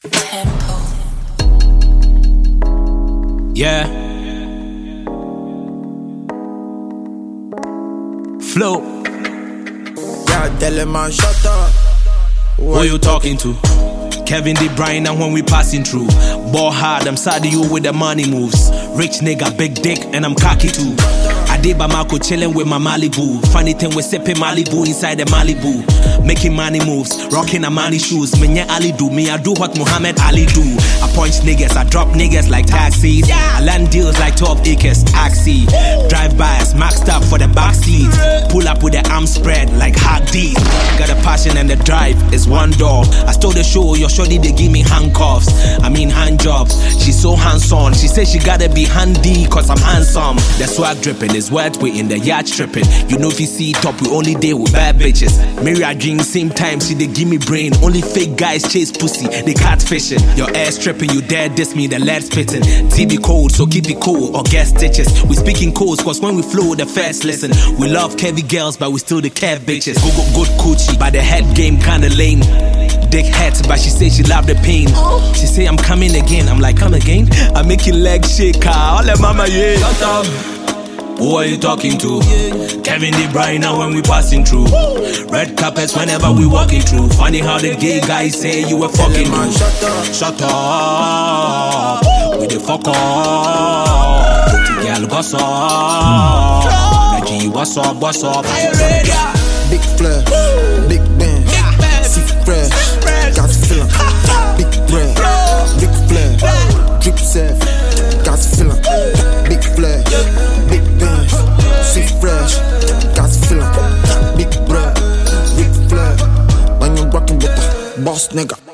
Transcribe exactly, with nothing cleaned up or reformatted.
Tempo. Yeah. Flow. Yeah, tell him man shut up. Who you talking to? Kevin De Bruyne, and when we passing through. Ball hard, I'm sad you with the money moves. Rich nigga, big dick, and I'm cocky too. I did Bamako chilling with my Malibu. Funny thing, we sipping Malibu inside the Malibu. Making money moves, rocking a money shoes. Menye Ali do, me I do what Muhammad Ali do. I punch niggas, I drop niggas like taxis. I land deals like twelve acres, taxi. Drive bys, maxed up for the back seats. Pull up with the arms spread like hard D's. Got a passion and the drive is one door. I stole the show, your shorty they give me handcuffs. I mean hand jobs, she's so hands-on. She says she gotta be handy cause I'm handsome. The swag dripping is wet, we in the yacht tripping. You know if you see top, we only deal with bad bitches. Mary I drink same time, she they give me brain. Only fake guys chase pussy, they catfishing. Your ass tripping, you dare diss me, the lead spitting. T V cold, so keep it cool or get stitches. We speaking codes cause when we flow, the fast listen. We love Kevy girls, but we still the Kev bitches. Go go good coochie, but the head game kinda lame. Dick hats, but she say she love the pain. She say I'm coming again, I'm like come again. I make your legs shake, all the mama yeah. Shut up. Who are you talking to? Kevin De Bruyne now when we passing through. Red carpets whenever we walking through. Funny how the gay guys say you were fucking man, shut up. Shut up. We the fuck up. Pretty girl, what's up? G, what's up, what's up? Big flair, big band, see fresh, got feeling. Big bread, big flair, drip safe, got feeling. Big flair, big band, see fresh, got feeling. Big bread, big flair. When you rockin' with the boss nigga.